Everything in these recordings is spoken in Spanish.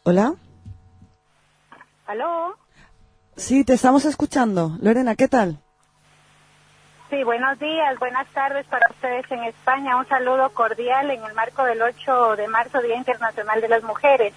Hola. ¿Aló? Sí, te estamos escuchando. Lorena, ¿qué tal? Sí, buenos días, buenas tardes para ustedes en España. Un saludo cordial en el marco del 8 de marzo, Día Internacional de las Mujeres.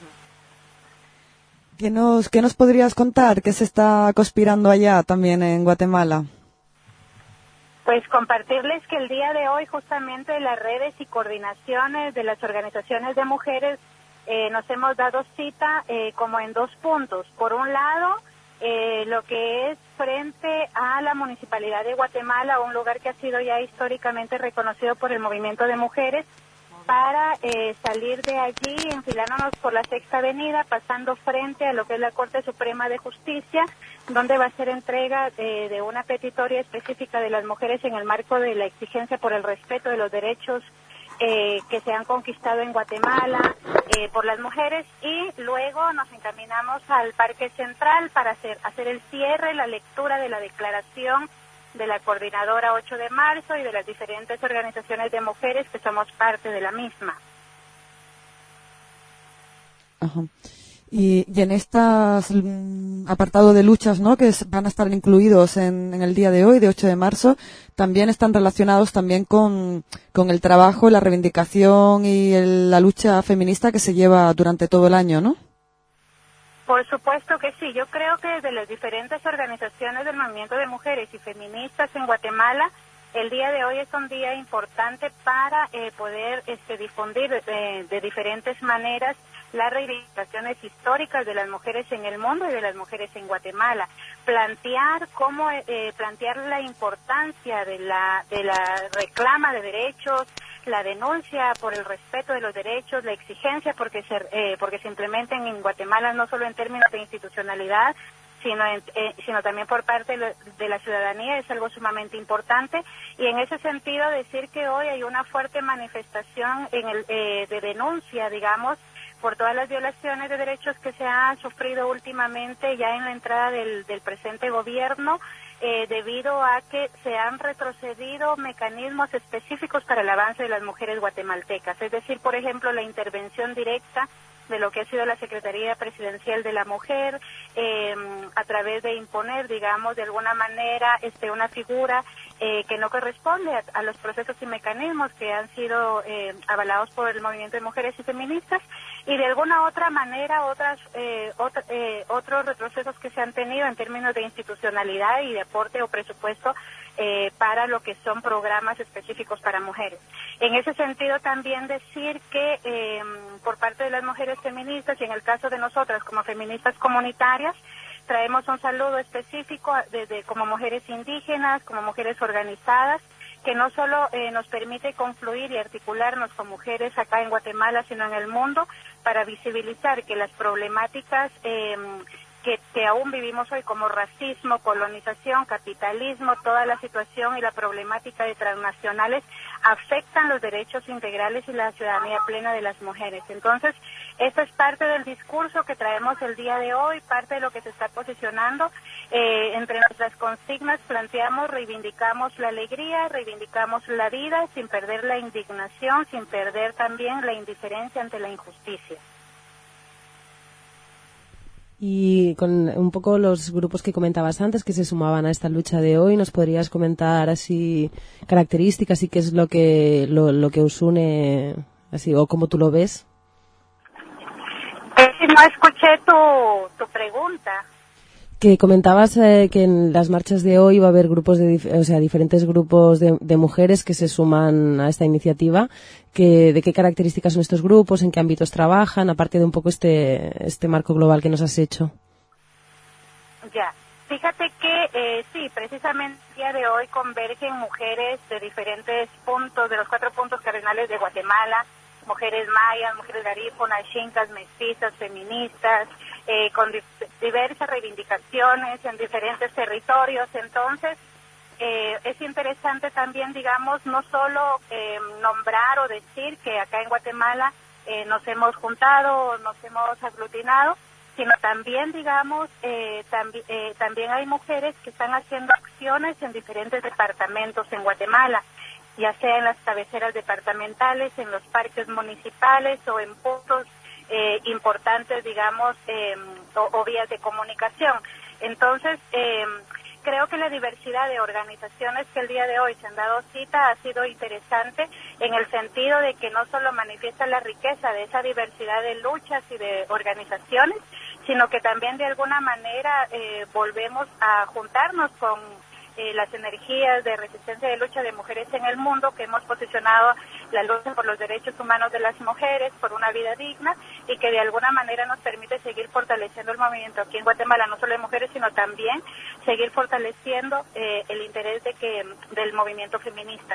¿Qué nos podrías contar? ¿Qué se está conspirando allá también en Guatemala? Pues compartirles que el día de hoy justamente las redes y coordinaciones de las organizaciones de mujeres nos hemos dado cita como en 2 puntos. Por un lado, lo que es frente a la Municipalidad de Guatemala, un lugar que ha sido ya históricamente reconocido por el movimiento de mujeres, para salir de allí, enfilándonos por la Sexta Avenida, pasando frente a lo que es la Corte Suprema de Justicia, donde va a ser entrega de una petitoria específica de las mujeres en el marco de la exigencia por el respeto de los derechos que se han conquistado en Guatemala por las mujeres, y luego nos encaminamos al Parque Central para hacer el cierre, la lectura de la declaración de la Coordinadora 8 de marzo y de las diferentes organizaciones de mujeres que somos parte de la misma. Ajá. Y en estas apartado de luchas, ¿no?, que van a estar incluidos en el día de hoy, de 8 de marzo, también están relacionados también con el trabajo, la reivindicación y la lucha feminista que se lleva durante todo el año, ¿no? Por supuesto que sí. Yo creo que desde las diferentes organizaciones del movimiento de mujeres y feministas en Guatemala, el día de hoy es un día importante para poder difundir de diferentes maneras las reivindicaciones históricas de las mujeres en el mundo y de las mujeres en Guatemala. Plantear la importancia de la reclama de derechos, la denuncia por el respeto de los derechos, la exigencia porque se implementen en Guatemala, no solo en términos de institucionalidad, sino también por parte de la ciudadanía, es algo sumamente importante. Y en ese sentido decir que hoy hay una fuerte manifestación de denuncia, digamos, por todas las violaciones de derechos que se han sufrido últimamente ya en la entrada del presente gobierno, debido a que se han retrocedido mecanismos específicos para el avance de las mujeres guatemaltecas. Es decir, por ejemplo, la intervención directa de lo que ha sido la Secretaría Presidencial de la Mujer, a través de imponer, digamos, de alguna manera una figura que no corresponde a los procesos y mecanismos que han sido avalados por el movimiento de mujeres y feministas, y de alguna otra manera otros retrocesos que se han tenido en términos de institucionalidad y de aporte o presupuesto para lo que son programas específicos para mujeres. En ese sentido también decir que por parte de las mujeres feministas, y en el caso de nosotras como feministas comunitarias, traemos un saludo específico como mujeres indígenas, como mujeres organizadas, que no solo nos permite confluir y articularnos con mujeres acá en Guatemala, sino en el mundo, para visibilizar que las problemáticas que aún vivimos hoy, como racismo, colonización, capitalismo, toda la situación y la problemática de transnacionales afectan los derechos integrales y la ciudadanía plena de las mujeres. Entonces, esto es parte del discurso que traemos el día de hoy, parte de lo que se está posicionando. Entre nuestras consignas planteamos, reivindicamos la alegría, reivindicamos la vida, sin perder la indignación, sin perder también la indiferencia ante la injusticia. Y con un poco los grupos que comentabas antes que se sumaban a esta lucha de hoy, ¿nos podrías comentar así características y qué es lo que os une, así, o cómo tú lo ves? No escuché tu pregunta. Que comentabas que en las marchas de hoy va a haber grupos diferentes grupos de mujeres que se suman a esta iniciativa. ¿De qué características son estos grupos? ¿En qué ámbitos trabajan? Aparte de un poco este marco global que nos has hecho. Ya. Fíjate que sí, precisamente el día de hoy convergen mujeres de diferentes puntos, de los 4 puntos cardinales de Guatemala, mujeres mayas, mujeres garífunas, xincas, mestizas, feministas, con diversas reivindicaciones en diferentes territorios. Entonces, es interesante también, digamos, no solo nombrar o decir que acá en Guatemala nos hemos juntado, nos hemos aglutinado, sino también, digamos, también hay mujeres que están haciendo acciones en diferentes departamentos en Guatemala, ya sea en las cabeceras departamentales, en los parques municipales o en puntos importantes, digamos, o vías de comunicación. Entonces, creo que la diversidad de organizaciones que el día de hoy se han dado cita ha sido interesante en el sentido de que no solo manifiesta la riqueza de esa diversidad de luchas y de organizaciones, sino que también de alguna manera volvemos a juntarnos con las energías de resistencia y de lucha de mujeres en el mundo, que hemos posicionado la lucha por los derechos humanos de las mujeres, por una vida digna, y que de alguna manera nos permite seguir fortaleciendo el movimiento aquí en Guatemala, no solo de mujeres, sino también seguir fortaleciendo el interés del movimiento feminista.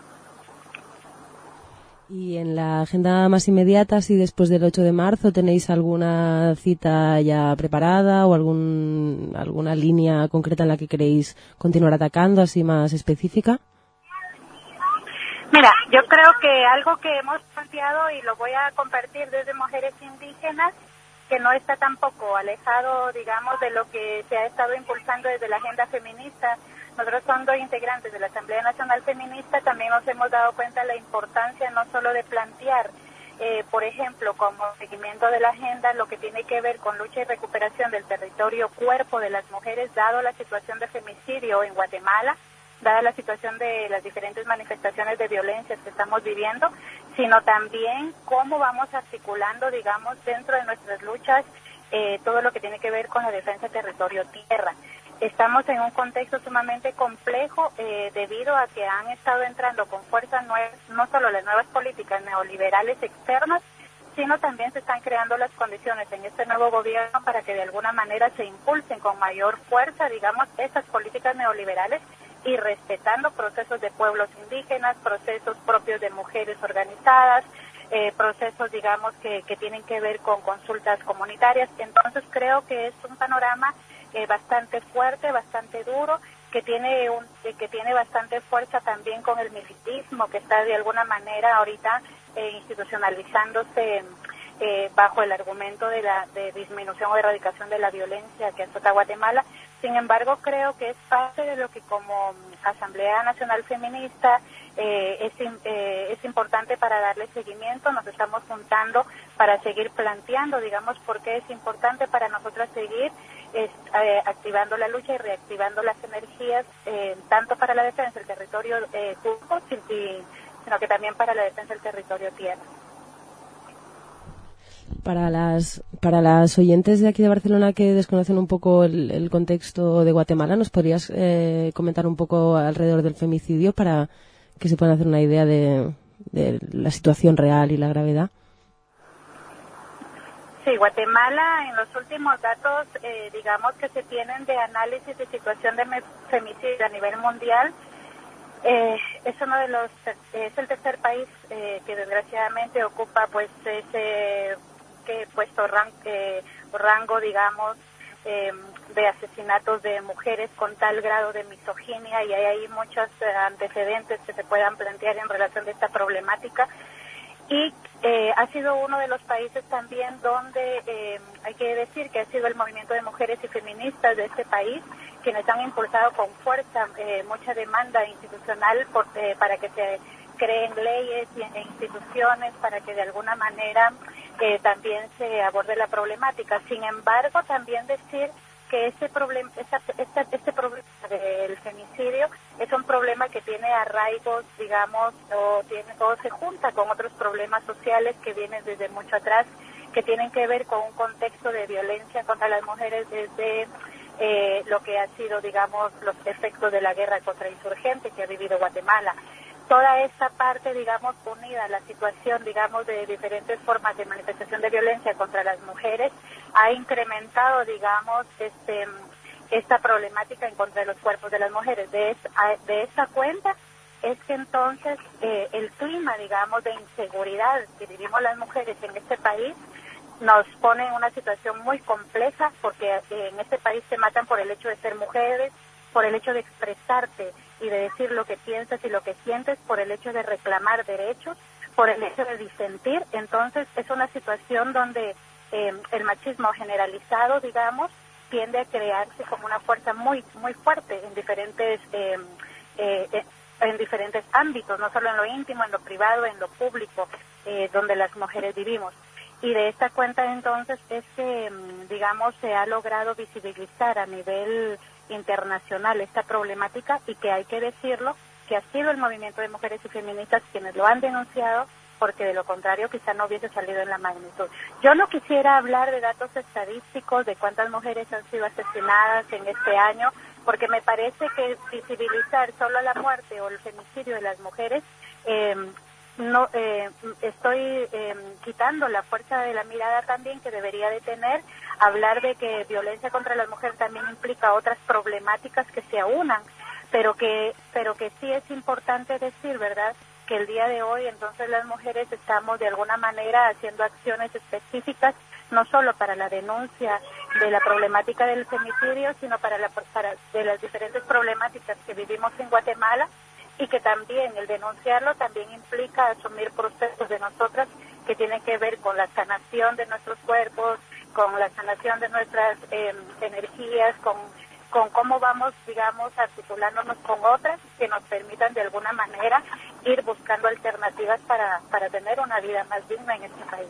Y en la agenda más inmediata, si después del 8 de marzo tenéis alguna cita ya preparada o alguna línea concreta en la que queréis continuar atacando, así más específica. Mira, yo creo que algo que hemos planteado y lo voy a compartir desde Mujeres Indígenas, que no está tampoco alejado, digamos, de lo que se ha estado impulsando desde la agenda feminista. Nosotros, siendo integrantes de la Asamblea Nacional Feminista, también nos hemos dado cuenta de la importancia no solo de plantear, por ejemplo, como seguimiento de la agenda, lo que tiene que ver con lucha y recuperación del territorio cuerpo de las mujeres, dado la situación de femicidio en Guatemala, dada la situación de las diferentes manifestaciones de violencia que estamos viviendo, sino también cómo vamos articulando, digamos, dentro de nuestras luchas, todo lo que tiene que ver con la defensa de territorio-tierra. Estamos en un contexto sumamente complejo debido a que han estado entrando con fuerza nuevas, no solo las nuevas políticas neoliberales externas, sino también se están creando las condiciones en este nuevo gobierno para que de alguna manera se impulsen con mayor fuerza, digamos, esas políticas neoliberales y respetando procesos de pueblos indígenas, procesos propios de mujeres organizadas, procesos, digamos, que tienen que ver con consultas comunitarias. Entonces creo que es un panorama bastante fuerte, bastante duro, que tiene bastante fuerza también con el militismo que está de alguna manera ahorita institucionalizándose bajo el argumento de disminución o erradicación de la violencia que azota Guatemala. Sin embargo, creo que es parte de lo que como Asamblea Nacional Feminista es importante para darle seguimiento. Nos estamos juntando para seguir planteando, digamos, por qué es importante para nosotras seguir activando la lucha y reactivando las energías, tanto para la defensa del territorio cuerpo, sino que también para la defensa del territorio tierra. Para las oyentes de aquí de Barcelona que desconocen un poco el contexto de Guatemala, ¿nos podrías comentar un poco alrededor del femicidio para que se puedan hacer una idea de la situación real y la gravedad? Sí, Guatemala, en los últimos datos, digamos, que se tienen de análisis de situación de femicidio a nivel mundial, es uno de es el tercer país que desgraciadamente ocupa pues ese rango, digamos, de asesinatos de mujeres con tal grado de misoginia, y hay ahí muchos antecedentes que se puedan plantear en relación de esta problemática. Y ha sido uno de los países también donde hay que decir que ha sido el movimiento de mujeres y feministas de este país quienes han impulsado con fuerza mucha demanda institucional para que se creen leyes e instituciones para que de alguna manera también se aborde la problemática. Sin embargo, también decir que este problema del femicidio es un problema que tiene arraigos, digamos, o se junta con otros problemas sociales que vienen desde mucho atrás, que tienen que ver con un contexto de violencia contra las mujeres desde lo que ha sido, digamos, los efectos de la guerra contra insurgentes que ha vivido Guatemala. Toda esta parte, digamos, unida a la situación, digamos, de diferentes formas de manifestación de violencia contra las mujeres, ha incrementado, digamos, esta problemática en contra de los cuerpos de las mujeres. De esa cuenta es que entonces el clima, digamos, de inseguridad que vivimos las mujeres en este país nos pone en una situación muy compleja, porque en este país se matan por el hecho de ser mujeres, por el hecho de expresarte y de decir lo que piensas y lo que sientes, por el hecho de reclamar derechos, por el hecho de disentir. Entonces es una situación donde el machismo generalizado, digamos, tiende a crearse como una fuerza muy muy fuerte en diferentes ámbitos, no solo en lo íntimo, en lo privado, en lo público, donde las mujeres vivimos. Y de esta cuenta entonces es que, digamos, se ha logrado visibilizar a nivel internacional esta problemática y que hay que decirlo, que ha sido el movimiento de mujeres y feministas quienes lo han denunciado, porque de lo contrario quizá no hubiese salido en la magnitud. Yo no quisiera hablar de datos estadísticos de cuántas mujeres han sido asesinadas en este año, porque me parece que visibilizar solo la muerte o el femicidio de las mujeres no estoy quitando la fuerza de la mirada también que debería de tener. Hablar de que violencia contra las mujeres también implica otras problemáticas que se aunan, pero que sí es importante decir, ¿verdad?, que el día de hoy entonces las mujeres estamos de alguna manera haciendo acciones específicas, no solo para la denuncia de la problemática del femicidio, sino para de las diferentes problemáticas que vivimos en Guatemala, y que también el denunciarlo también implica asumir procesos de nosotras que tienen que ver con la sanación de nuestros cuerpos, con la sanación de nuestras energías, con cómo vamos, digamos, articulándonos con otras que nos permitan de alguna manera ir buscando alternativas para tener una vida más digna en este país.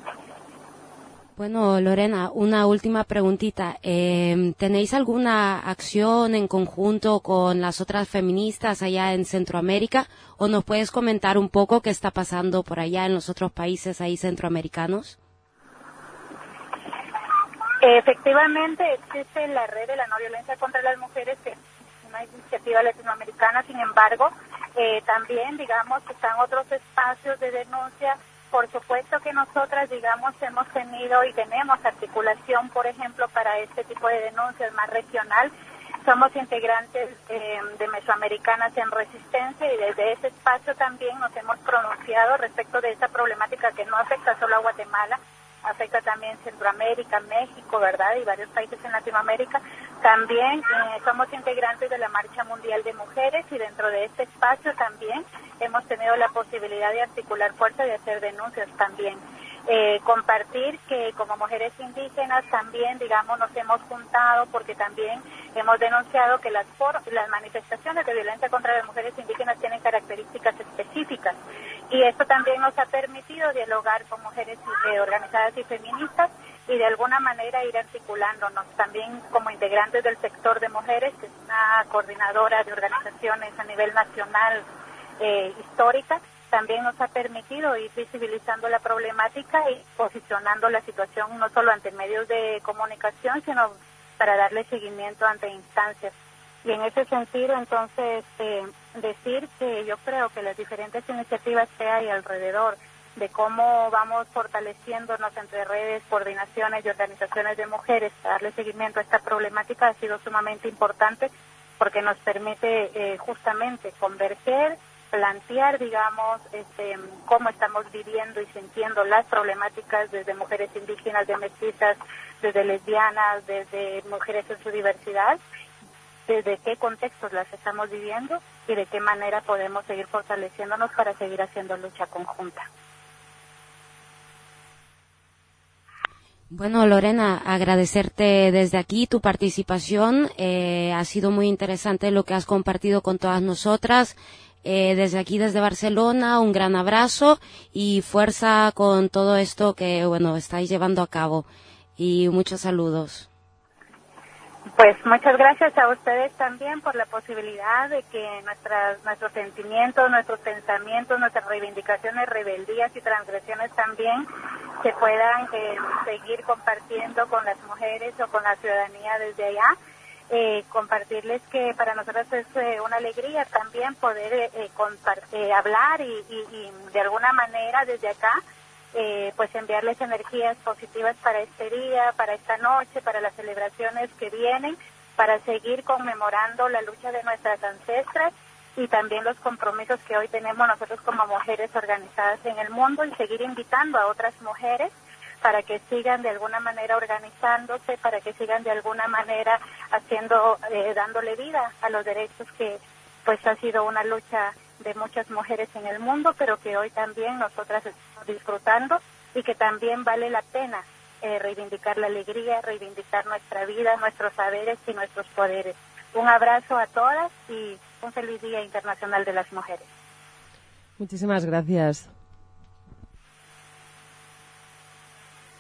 Bueno, Lorena, una última preguntita. ¿Tenéis alguna acción en conjunto con las otras feministas allá en Centroamérica? ¿O nos puedes comentar un poco qué está pasando por allá en los otros países ahí centroamericanos? Efectivamente, existe la red de la no violencia contra las mujeres, que es una iniciativa latinoamericana. Sin embargo, también, digamos, están otros espacios de denuncia. Por supuesto que nosotras, digamos, hemos tenido y tenemos articulación, por ejemplo, para este tipo de denuncias más regional. Somos integrantes de Mesoamericanas en Resistencia, y desde ese espacio también nos hemos pronunciado respecto de esta problemática que no afecta solo a Guatemala, afecta también Centroamérica, México, ¿verdad?, y varios países en Latinoamérica. También somos integrantes de la Marcha Mundial de Mujeres, y dentro de este espacio también hemos tenido la posibilidad de articular fuerza y hacer denuncias también. Compartir que como mujeres indígenas también, digamos, nos hemos juntado porque también hemos denunciado que las manifestaciones de violencia contra las mujeres indígenas tienen características específicas, y esto también nos ha permitido dialogar con mujeres organizadas y feministas y de alguna manera ir articulándonos también como integrantes del sector de mujeres, que es una coordinadora de organizaciones a nivel nacional histórica. También nos ha permitido ir visibilizando la problemática y posicionando la situación no solo ante medios de comunicación, sino para darle seguimiento ante instancias. Y en ese sentido, entonces, decir que yo creo que las diferentes iniciativas que hay alrededor de cómo vamos fortaleciéndonos entre redes, coordinaciones y organizaciones de mujeres para darle seguimiento a esta problemática ha sido sumamente importante, porque nos permite justamente converger, plantear, digamos, cómo estamos viviendo y sintiendo las problemáticas desde mujeres indígenas, de mestizas, desde lesbianas, desde mujeres en su diversidad, desde qué contextos las estamos viviendo y de qué manera podemos seguir fortaleciéndonos para seguir haciendo lucha conjunta. Bueno, Lorena, agradecerte desde aquí tu participación. Ha sido muy interesante lo que has compartido con todas nosotras. Desde aquí, desde Barcelona, un gran abrazo y fuerza con todo esto que, bueno, estáis llevando a cabo. Y muchos saludos. Pues muchas gracias a ustedes también por la posibilidad de que nuestros sentimientos, nuestros pensamientos, nuestras reivindicaciones, rebeldías y transgresiones también se puedan seguir compartiendo con las mujeres o con la ciudadanía desde allá. Compartirles que para nosotros es una alegría también poder hablar y de alguna manera desde acá pues enviarles energías positivas para este día, para esta noche, para las celebraciones que vienen, para seguir conmemorando la lucha de nuestras ancestras y también los compromisos que hoy tenemos nosotros como mujeres organizadas en el mundo, y seguir invitando a otras mujeres para que sigan de alguna manera organizándose, para que sigan de alguna manera dándole vida a los derechos que pues ha sido una lucha de muchas mujeres en el mundo, pero que hoy también nosotras estamos disfrutando, y que también vale la pena reivindicar la alegría, reivindicar nuestra vida, nuestros saberes y nuestros poderes. Un abrazo a todas y un feliz Día Internacional de las Mujeres. Muchísimas gracias.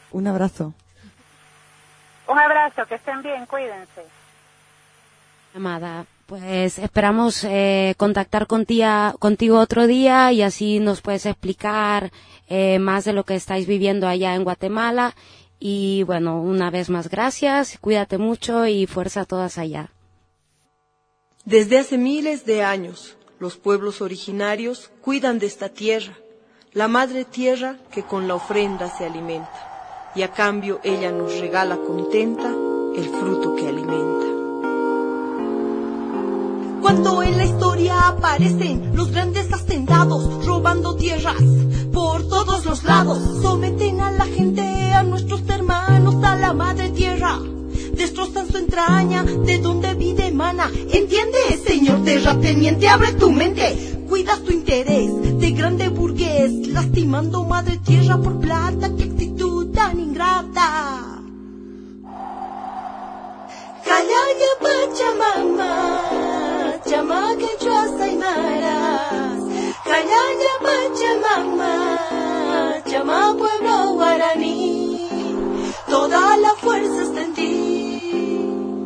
Un abrazo. Un abrazo, que estén bien, cuídense. Amada, pues esperamos contactar contigo otro día y así nos puedes explicar más de lo que estáis viviendo allá en Guatemala. Y bueno, una vez más gracias, cuídate mucho y fuerza a todas allá. Desde hace miles de años, los pueblos originarios cuidan de esta tierra, la madre tierra que con la ofrenda se alimenta, y a cambio ella nos regala contenta el fruto que alimenta. Cuando en la historia aparecen los grandes hacendados robando tierras por todos los lados, someten a la gente, a nuestros hermanos, a la madre tierra, destrozan su entraña, de donde vida emana. ¿Entiendes, señor terrateniente? Abre tu mente, cuidas tu interés de grande burgués, lastimando madre tierra por plata. ¡Qué actitud tan ingrata! Callaya Pachamama, chamaque chuasaymaras. Callaya Pachamama, chama pueblo guaraní, toda la fuerza está en ti.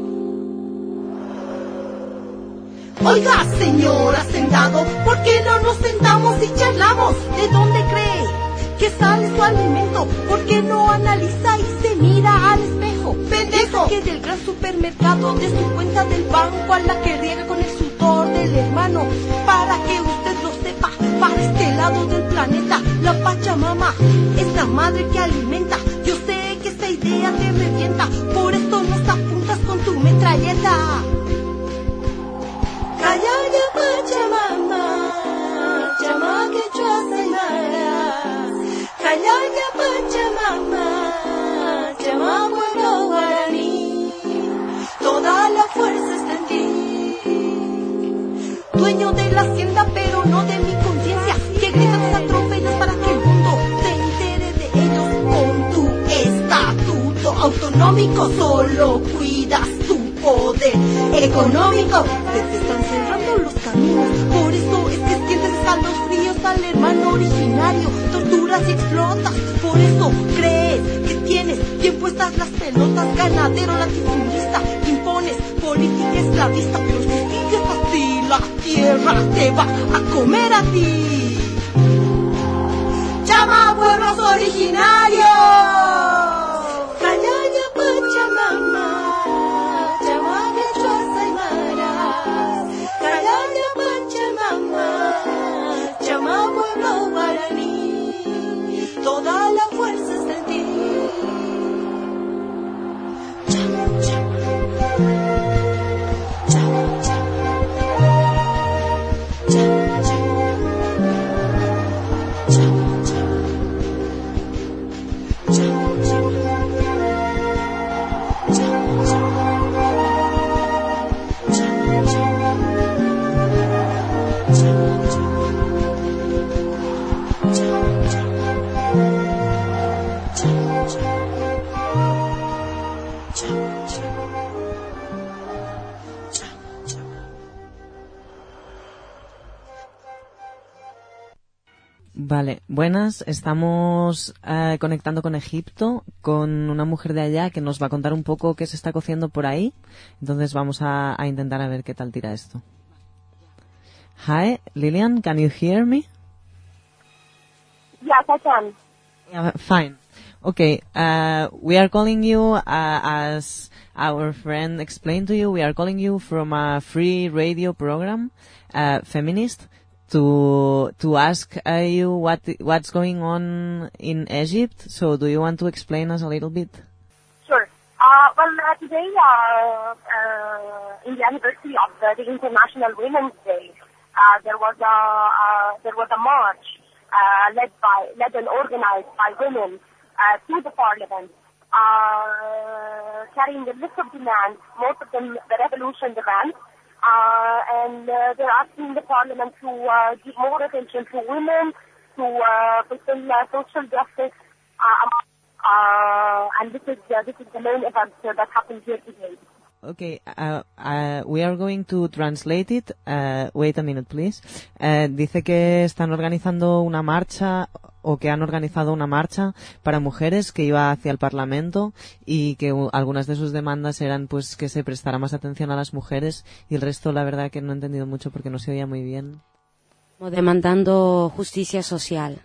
Oiga, señor hacendado, ¿por qué no nos sentamos y charlamos? ¿De dónde cree que sale su alimento? ¿Por qué no analiza y se mira al espejo? Pendejo, que del gran supermercado, de su cuenta del banco, a la que riega con el sudor del hermano. Para que usted lo sepa, para este lado del planeta, la Pachamama es la madre que alimenta. Yo sé que esa idea te revienta, por esto nos apuntas con tu metralleta. Callaya Pachamama, chama que chuasaymaras. Callaya Pachamama, chama pueblo guaraní, toda la fuerza está en ti. Dueño de la hacienda pero no de mi conciencia, que gritan atropellas para que el mundo se entere de ellos. Con tu estatuto autonómico solo cuidas tu poder económico. Te están cerrando los caminos, por eso es que sientes escalofríos al hermano originario. Torturas y explotas, por eso crees que tienes bien puestas las pelotas. Ganadero latifundista, impones política esclavista, pero si sigues así la tierra te va a comer a ti. Llama a pueblos originarios. Callaya Pachamama, llama que chuasaymaras. Callaya Pachamama, llama pueblo guaraní, toda la fuerza está en ti. Chama, chama. Chama, chama. Chama, chama. Chama, chama. Chama, chama. Chama, chama. Chama, chama. Chama, chama. Vale, buenas. Estamos conectando con Egipto, con una mujer de allá que nos va a contar un poco qué se está cociendo por ahí. Entonces vamos a intentar a ver qué tal tira esto. Hi, Lilian, can you hear me? Yes, I can. Yeah, fine. Okay, we are calling you as our friend explained to you. We are calling you from a free radio program, Feminist, to ask you what's going on in Egypt. So, do you want to explain us a little bit? Sure. Today, in the anniversary of the International Women's Day, there was a march led and organized by women to the parliament, carrying a list of demands, most of them the revolution demands, and they're asking the parliament to give more attention to women, to fulfill social justice, and this is the main event that happened here today. Okay, we are going to translate it. Wait a minute, please. Dice que están organizando una marcha o que han organizado una marcha para mujeres que iba hacia el Parlamento y que algunas de sus demandas eran pues que se prestara más atención a las mujeres y el resto la verdad que no he entendido mucho porque no se oía muy bien. Como demandando justicia social.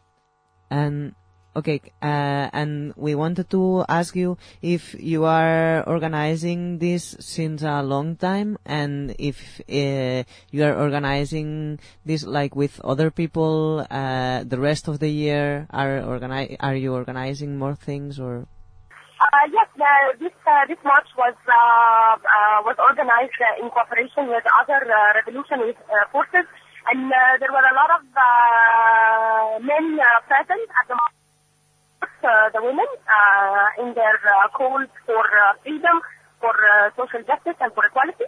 Okay, and we wanted to ask you if you are organizing this since a long time, and if you are organizing this like with other people the rest of the year. Are you organizing more things or? Yes, this march was organized in cooperation with other revolutionary forces, and there were a lot of men present at the march. The women in their calls for freedom, for social justice, and for equality,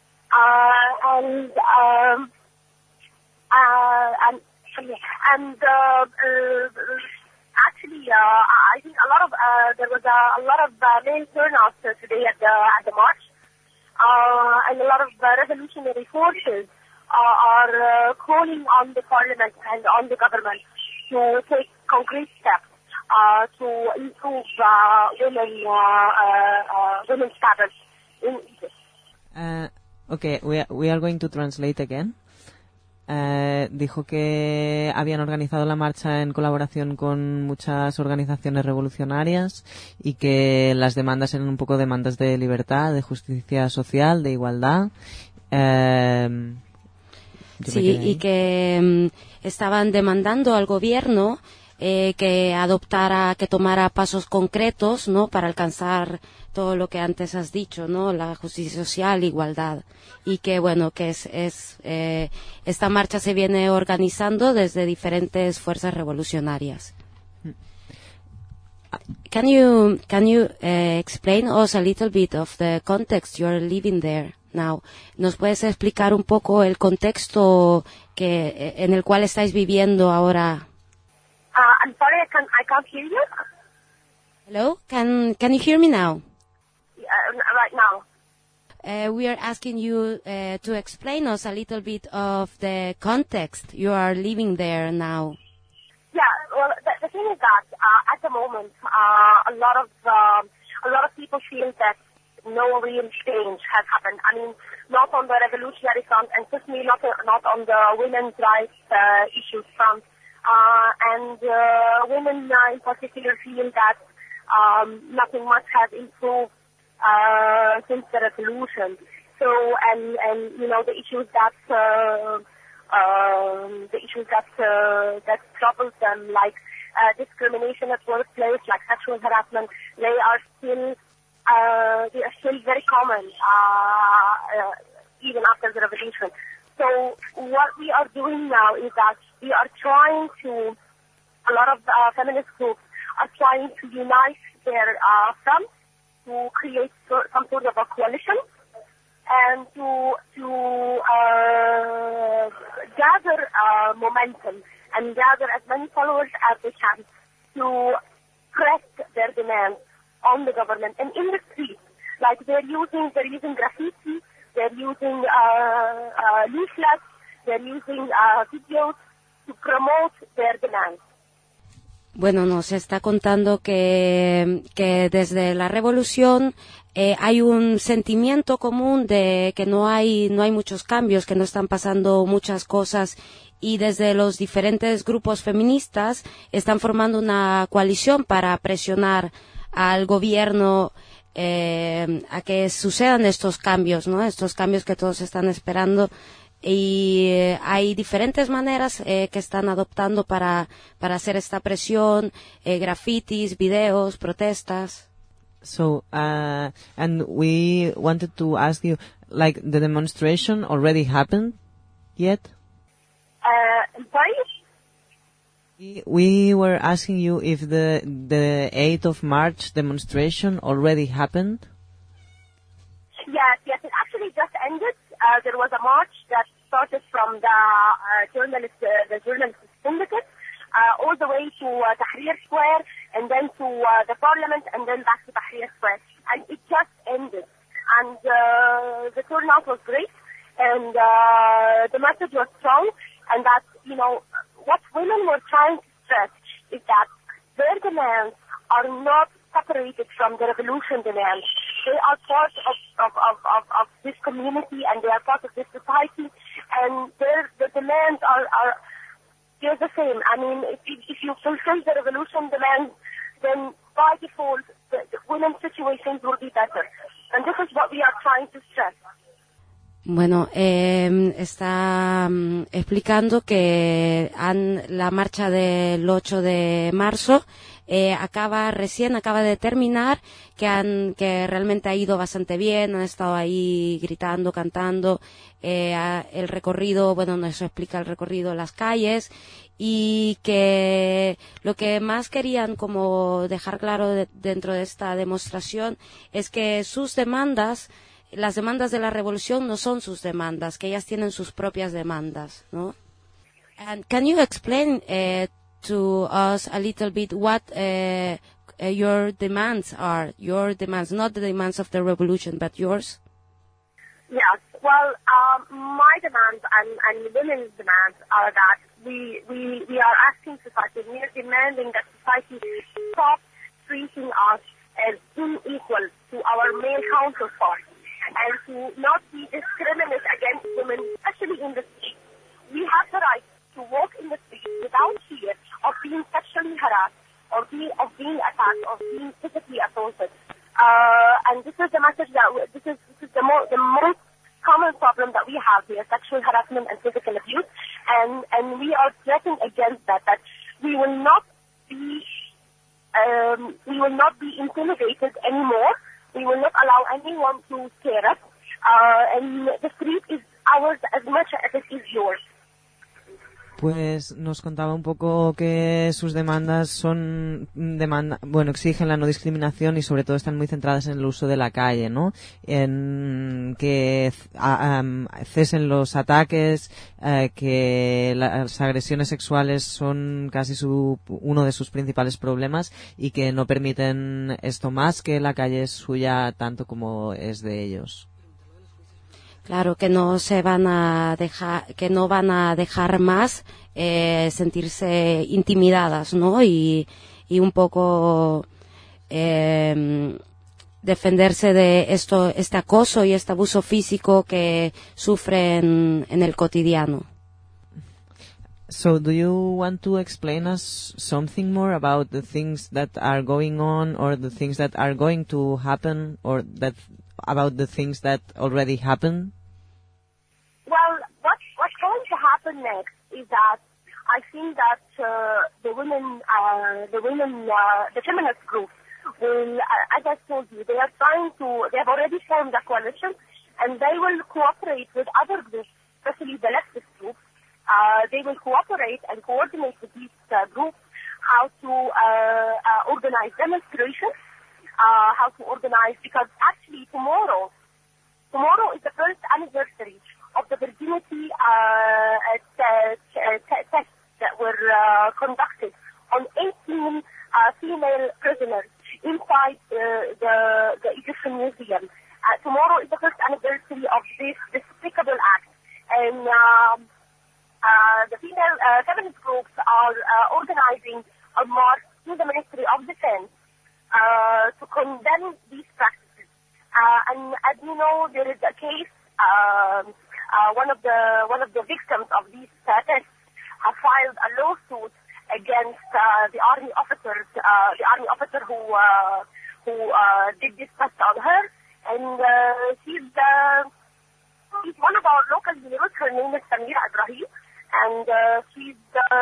actually, I think there was a lot of male turnout today at the march, and a lot of revolutionary forces are calling on the parliament and on the government to take concrete steps. To improve women's status in Egypt. Okay, we are going to translate again. Dijo que habían organizado la marcha en colaboración con muchas organizaciones revolucionarias y que las demandas eran un poco demandas de libertad, de justicia social, de igualdad. Sí, y que estaban demandando al gobierno que tomara pasos concretos, ¿no? Para alcanzar todo lo que antes has dicho, ¿no? La justicia social, igualdad. Y que, bueno, que esta marcha se viene organizando desde diferentes fuerzas revolucionarias. Can you explain us a little bit of the context you're living there now? ¿Nos puedes explicar un poco el contexto en el cual estáis viviendo ahora? I'm sorry, I can't hear you. Hello, can you hear me now? Right now. We are asking you to explain us a little bit of the context you are living there now. Yeah, well, the thing is that at the moment, a lot of people feel that no real change has happened. I mean, not on the revolutionary front, and certainly not on the women's rights issues front. And women in particular feel that nothing much has improved since the revolution. So, and you know, the issues that troubles them, like discrimination at workplace, like sexual harassment, they are still very common even after the revolution. So what we are doing now is that we are trying to, a lot of feminist groups are trying to unite their fronts to create some sort of a coalition and to gather momentum and gather as many followers as they can to press their demands on the government. And in the streets, like they're using graffiti, they're using leaflets, they're using videos to promote their demands. Bueno, nos está contando que desde la revolución hay un sentimiento común de que no hay muchos cambios, que no están pasando muchas cosas, y desde los diferentes grupos feministas están formando una coalición para presionar al gobierno a que sucedan estos cambios, ¿no? Estos cambios que todos están esperando. Y hay diferentes maneras que están adoptando para hacer esta presión, grafitis, videos, protestas. So, and we wanted to ask you, like, the demonstration already happened yet? Sorry? We were asking you if the 8th of March demonstration already happened? Yes, it actually just ended. There was a march that started from the journalist syndicate all the way to Tahrir Square, and then to the parliament, and then back to Tahrir Square. And it just ended. And the turnout was great, and the message was strong, and that, you know, what women were trying to stress is that their demands are not separated from the revolution demands. They are part of this community, and they are part of this society, and the demands are they're the same. I mean, if you fulfill the revolution demands, then by default, the women's situations will be better. And this is what we are trying to stress. Bueno, está explicando que la marcha del 8 de marzo acaba de terminar, que realmente ha ido bastante bien, han estado ahí gritando, cantando, el recorrido, bueno, eso explica el recorrido de las calles, y que lo que más querían como dejar claro dentro de esta demostración es que sus demandas, las demandas de la revolución no son sus demandas, que ellas tienen sus propias demandas, ¿no? And can you explain to us a little bit what your demands are? Your demands, not the demands of the revolution, but yours? Yes. Well, my demands and women's demands are that we are asking society, we are demanding that society stop treating us as unequal to our male counterparts, and to not be discriminate against women, especially in the street. We have the right to walk in the street without fear of being sexually harassed, or of being attacked, or being physically assaulted. And this is the message that this is the most common problem that we have here: sexual harassment and physical abuse. And we are stressing against that we will not be intimidated anymore. We will not allow anyone to scare us. And the street is ours as much as it is yours. Pues nos contaba un poco que sus demandas exigen la no discriminación y sobre todo están muy centradas en el uso de la calle, ¿no? En que cesen los ataques, que las agresiones sexuales son casi uno de sus principales problemas y que no permiten esto más, que la calle es suya tanto como es de ellos. Claro, que no van a dejar más sentirse intimidadas, ¿no? Y un poco defenderse de este acoso y este abuso físico que sufren en el cotidiano. So, do you want to explain us something more about the things that are going on, or the things that are going to happen, or about the things that already happened? Well, what's going to happen next is that I think that the feminist group will, as I told you, they have already formed a coalition, and they will cooperate with other groups, especially the leftist groups. They will cooperate and coordinate with these groups how to organize demonstrations, how to organize, because actually tomorrow is the first anniversary of the virginity tests that were conducted on 18 female prisoners inside the Egyptian Museum. Tomorrow is the first anniversary of this despicable act, and the female feminist groups are organizing a march to the Ministry of Defense to condemn these practices. And as you know, there is a case. One of the victims of these tests have filed a lawsuit against the army officer who did this test on her, and she's one of our local heroes. Her name is Samira Ibrahim, and she's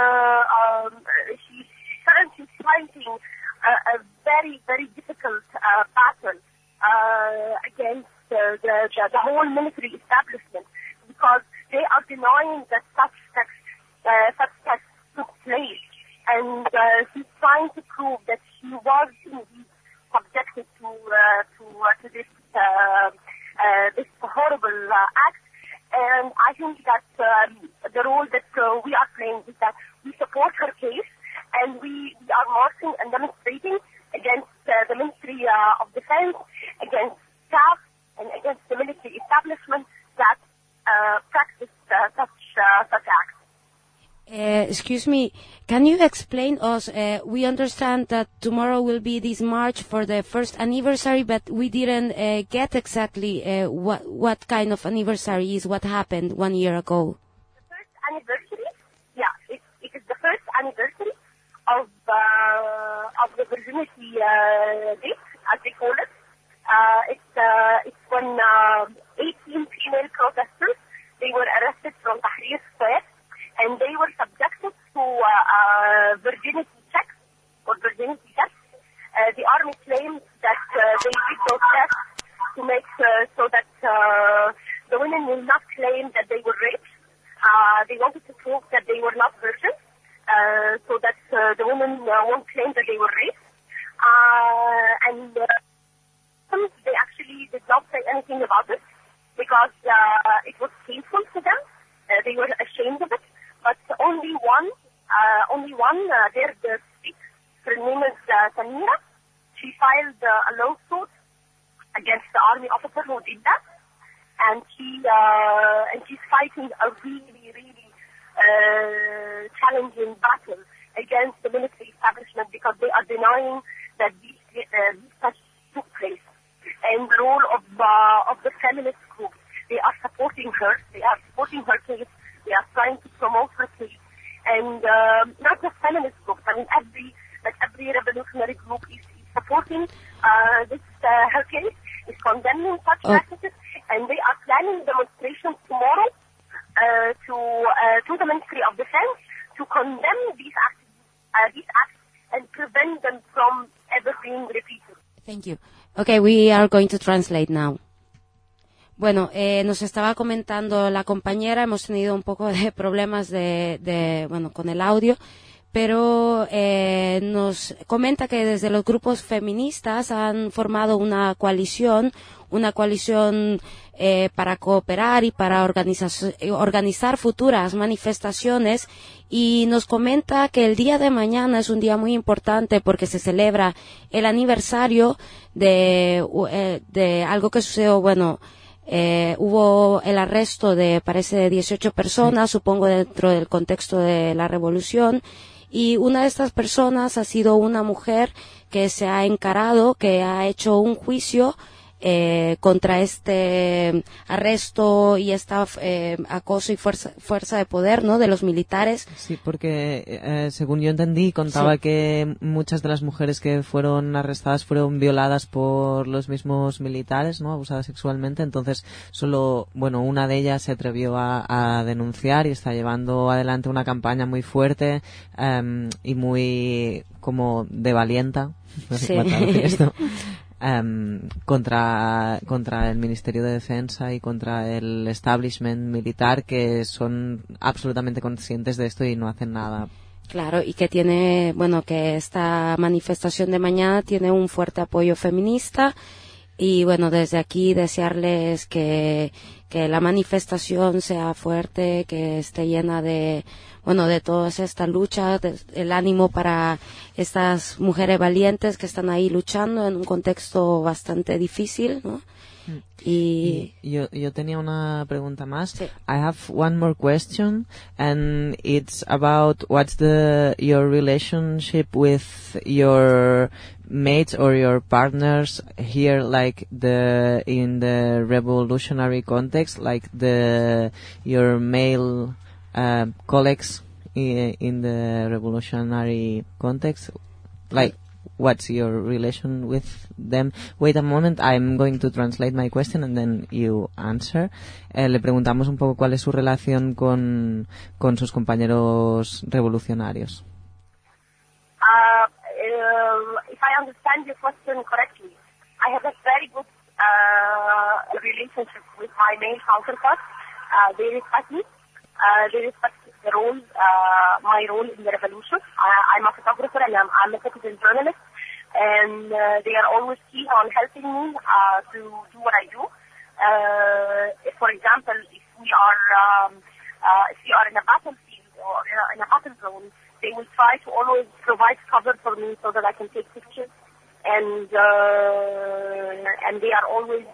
currently fighting a very, very difficult battle against the whole military establishment, because they are denying that such tests took place, and she's trying to prove that she was indeed subjected to this horrible act. And I think that the role that we are playing is that we support her case, and we are marching and demonstrating against the Ministry of Defense, against staff, and against the military establishment that practice such acts. Excuse me, can you explain us, we understand that tomorrow will be this march for the first anniversary, but we didn't get exactly what kind of anniversary is what happened 1 year ago. The first anniversary? Yeah, it is the first anniversary of the virginity date, as they call it. It's when 18 female protesters, they were arrested from Tahrir Square, and they were subjected to virginity checks or virginity tests. The army claims that they did those tests to make so that the women will not claim that they were raped. They wanted to prove that they were not virgins, so that the women won't claim that they were raped. And they actually did not say anything about it because it was painful to them. They were ashamed of it. But only one, there the speak. Her name is Samira. She filed a lawsuit against the army officer who did that, and she's fighting a really challenging battle against the military establishment because they are denying that these such took place. And the role of the feminist group, they are supporting her. They are supporting her case. They are trying to promote her case, and not just feminist groups. I mean, every revolutionary group is supporting her case, is condemning such practices, and they are planning demonstrations tomorrow to the Ministry of Defense to condemn these acts and prevent them from ever being repeated. Thank you. Okay, we are going to translate now. Bueno, nos estaba comentando la compañera, hemos tenido un poco de problemas con el audio, pero nos comenta que desde los grupos feministas han formado una coalición para cooperar y para organizar futuras manifestaciones, y nos comenta que el día de mañana es un día muy importante porque se celebra el aniversario de algo que sucedió, hubo el arresto de 18 personas, supongo dentro del contexto de la revolución, y una de estas personas ha sido una mujer que se ha encarado, que ha hecho un juicio contra este arresto y esta acoso y fuerza de poder, ¿no?, de los militares. Sí, porque según yo entendí, contaba que muchas de las mujeres que fueron arrestadas fueron violadas por los mismos militares, ¿no?, abusadas sexualmente. Entonces solo, una de ellas se atrevió a denunciar y está llevando adelante una campaña muy fuerte y muy como de valienta, no sé cómo traducir esto. Contra el Ministerio de Defensa y contra el establishment militar, que son absolutamente conscientes de esto y no hacen nada. Claro, y que que esta manifestación de mañana tiene un fuerte apoyo feminista, y desde aquí desearles que la manifestación sea fuerte, que esté llena de toda esta lucha, el ánimo para estas mujeres valientes que están ahí luchando en un contexto bastante difícil, ¿no? Y yo tenía una pregunta más. Sí. I have one more question, and it's about what's your relationship with your mates or your partners here, like in the revolutionary context, like your male colleagues in the revolutionary context, like what's your relation with them? Wait a moment, I'm going to translate my question and then you answer. Le preguntamos un poco cuál es su relación con sus compañeros revolucionarios. If I understand your question correctly, I have a very good relationship with my male counterparts. They respect me. They respect the role, my role in the revolution. I'm a photographer and I'm a citizen journalist, and they are always keen on helping me to do what I do. For example, if we are in a battlefield or in a battle zone, they will try to always provide cover for me so that I can take pictures, and they are always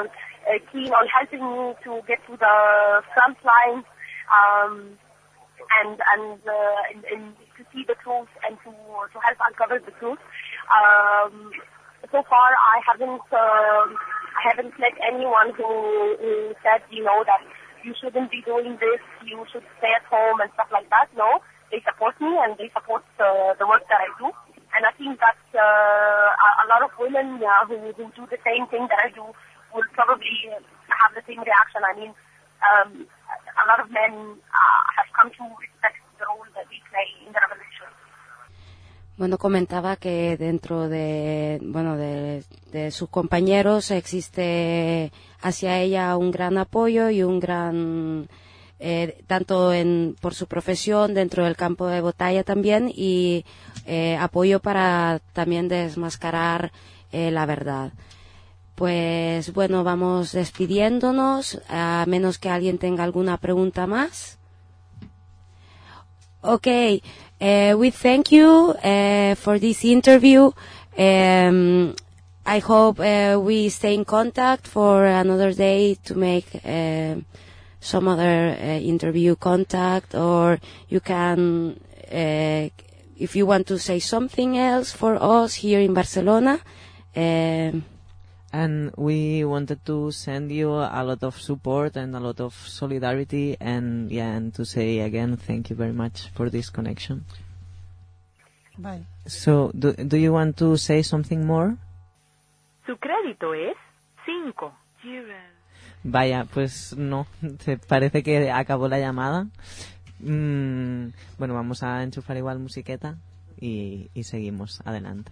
keen on helping me to get to the front lines. and to see the truth and to help uncover the truth. So far, I haven't met anyone who said, that you shouldn't be doing this, you should stay at home and stuff like that. No, they support me and they support the work that I do. And I think that a lot of women who do the same thing that I do will probably have the same reaction. I mean, a lot of men have come to respect the role that we play in the revolution. Bueno, comentaba que dentro de sus compañeros existe hacia ella un gran apoyo y un gran, tanto por su profesión dentro del campo de batalla también, y apoyo para también desmascarar la verdad. Pues bueno, vamos despidiéndonos, a menos que alguien tenga alguna pregunta más. Okay. We thank you for this interview. I hope we stay in contact for another day to make some other interview contact, or you can, if you want to say something else for us here in Barcelona. And we wanted to send you a lot of support and a lot of solidarity, and to say again, thank you very much for this connection. Bye. So, do you want to say something more? Su crédito es 5. Vaya, pues no, parece que acabó la llamada. Bueno, vamos a enchufar igual musiqueta y seguimos adelante.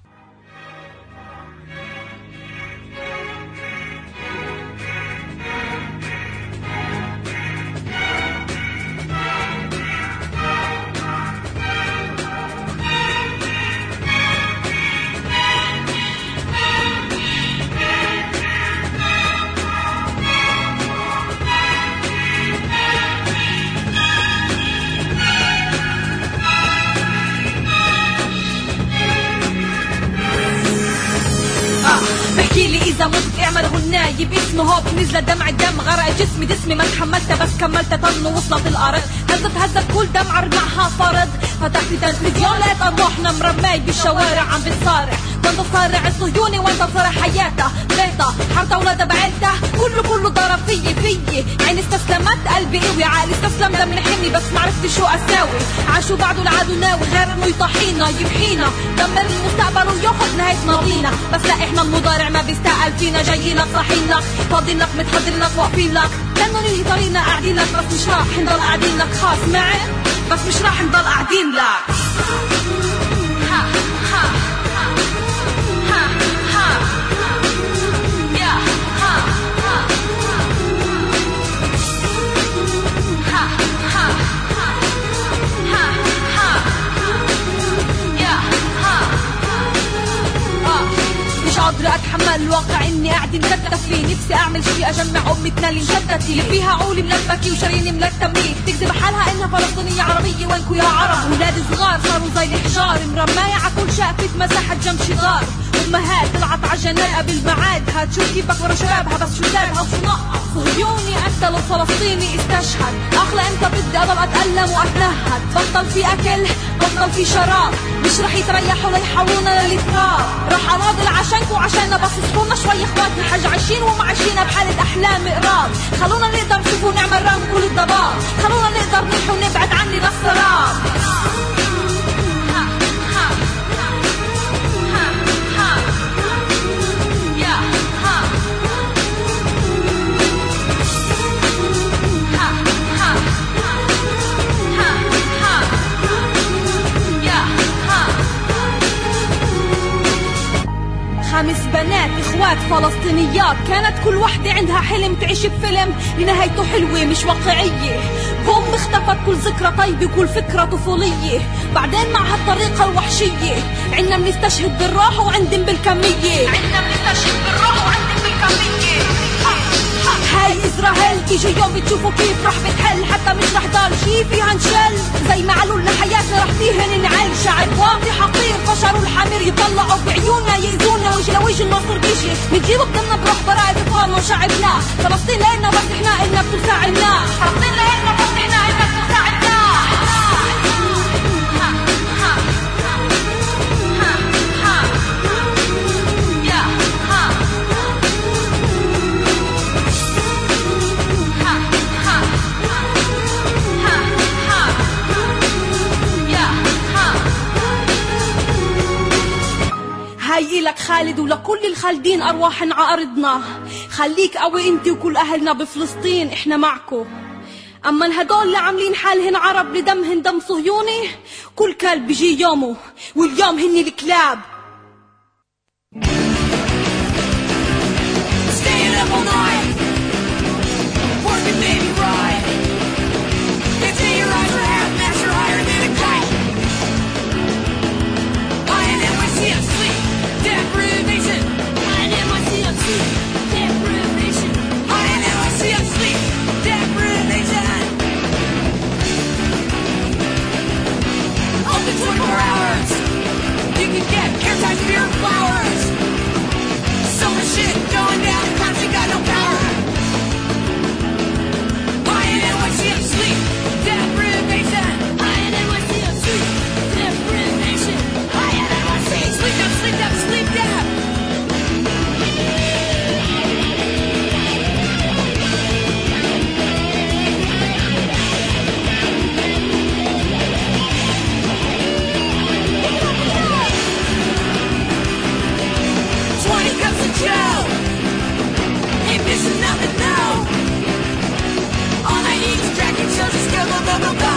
إذا مت اعمله النايب اسمه هوب نزل دمع الدم غرق جسمي دسمي ما تحملت بس كملت طن وصلت الأرض هزت كل دمعة رجعها فرض فتحت تلفزيون لقيت أرواحنا مرماي بالشوارع عم بتصارع وانت صارع الصهيوني وانت صارع حياته بيتا حارته ولادها بعيلته كله ضرب فيي عيني استسلمت قلبي قوي عقلي استسلم دم لحمي بس معرفت شو أساوي عاشوا بعده العدو ناوي غير انه يطحينا يمحينا دمر المستقبل وياخد نهاية ماضينا بس لا احنا المضارع ما بيستقل فينا جايين لك صاحين لك فاضيين لك متحضرين لك واقفين لك لانه ننهي طريقنا قاعدين لك بس مش راح نضل قاعدين لك خاص معي بس مش راح نضل قاعدين لك مش قادرة اتحمل الواقع اني قاعد مكتف فيه نفسي اعمل شي اجمع امي تنالي مشتتي اللي فيها عقولي ملبكي وشراييني ملتمي تكذب حالها انها فلسطينية عربية وينكو يا عرب ولاد صغار صاروا زي الحجار مرماية عكل شقفة مساحة جنب شجار امهات طلعت عجناء بالمعاد هتشوف كيفك ورا شبابها بس شو سابها وشو نقص صهيوني قتلوا فلسطيني استشهد اخلى امتى بدي اضل اتألم واتنهد بطل في اكل بطل في شراب مش رح يتريحوا ليحولونا للتراب رح اناضل عشانكو وعشاننا بس اصحونا شوي اخواتنا حاجة عايشين وما عايشينها بحالة احلام اقراب خلونا نقدر نشوف ونعمل رغم كل الضباب خلونا نقدر نمحي ونبعد عننا السراب خمس بنات اخوات فلسطينيات كانت كل وحدة عندها حلم تعيش بفيلم لنهايته حلوة مش واقعية بوم اختفت كل ذكرى طيبة كل فكرة طفولية بعدين مع هالطريقة الوحشية عنا بنستشهد بالروح وعندن بالكمية هاي إسرائيل تيجي يوم بتشوفوا كيف رح بتحل حتى مش رح ضل شي فيها نشل زي ما قالوا لنا حياتنا رح فيها ننعل شعب واطي حقير فشروا الحمير يطلعوا بعيوننا يأذونا وجه لوجه النصر بيجي نجيبه بدنا بروح براءة اطفالنا وشعبنا فلسطين لنا بس احنا إلنا بتساعدنا فلسطين لنا بس احنا إلنا بتساعدنا لك خالد ولكل الخالدين أرواح عارضنا. خليك قوي انت وكل أهلنا بفلسطين، احنا معكو. أما الهدول اللي عاملين حالهن عرب لدمهن دم صهيوني، كل كلب بيجي يومه، واليوم هن الكلاب. Staying up all night, working baby right. They say your eyes are half master higher than a kite. I and NYC on sleep, deprivation. I and NYC on sleep, deprivation. I and NYC on sleep, deprivation. Open 24 hours. You can get airtime for your flowers. So much shit going down, the cops ain't got no power. I and NYC on sleep, deprivation. I and NYC on sleep, deprivation. I and NYC sleep up, sleep up, sleep down. Joe, ain't missing nothing, no. All I need is tracking shows, just go, go, go, go, go.